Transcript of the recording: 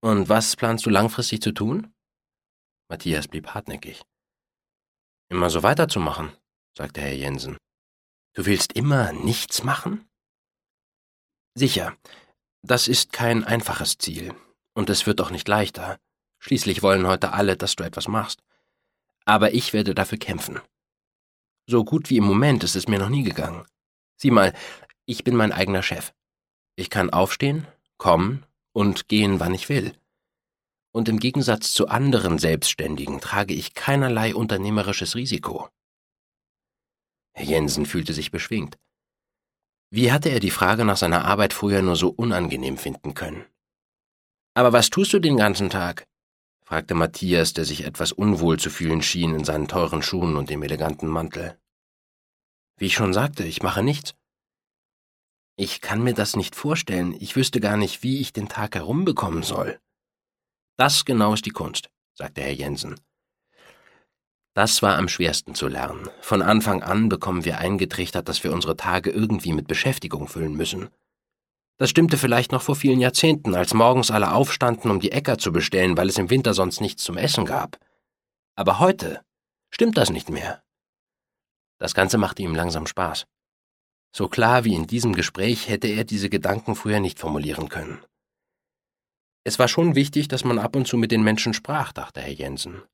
Und was planst du langfristig zu tun? Matthias blieb hartnäckig. Immer so weiterzumachen, sagte Herr Jensen. Du willst immer nichts machen? Sicher, das ist kein einfaches Ziel. Und es wird auch nicht leichter. Schließlich wollen heute alle, dass du etwas machst. Aber ich werde dafür kämpfen. So gut wie im Moment ist es mir noch nie gegangen. Sieh mal, ich bin mein eigener Chef. Ich kann aufstehen, kommen und gehen, wann ich will. Und im Gegensatz zu anderen Selbstständigen trage ich keinerlei unternehmerisches Risiko. Herr Jensen fühlte sich beschwingt. Wie hatte er die Frage nach seiner Arbeit früher nur so unangenehm finden können? »Aber was tust du den ganzen Tag?« fragte Matthias, der sich etwas unwohl zu fühlen schien in seinen teuren Schuhen und dem eleganten Mantel. »Wie ich schon sagte, ich mache nichts.« »Ich kann mir das nicht vorstellen. Ich wüsste gar nicht, wie ich den Tag herumbekommen soll.« »Das genau ist die Kunst«, sagte Herr Jensen. »Das war am schwersten zu lernen. Von Anfang an bekommen wir eingetrichtert, dass wir unsere Tage irgendwie mit Beschäftigung füllen müssen. Das stimmte vielleicht noch vor vielen Jahrzehnten, als morgens alle aufstanden, um die Äcker zu bestellen, weil es im Winter sonst nichts zum Essen gab. Aber heute stimmt das nicht mehr.« Das Ganze machte ihm langsam Spaß. So klar wie in diesem Gespräch hätte er diese Gedanken früher nicht formulieren können. Es war schon wichtig, dass man ab und zu mit den Menschen sprach, dachte Herr Jensen.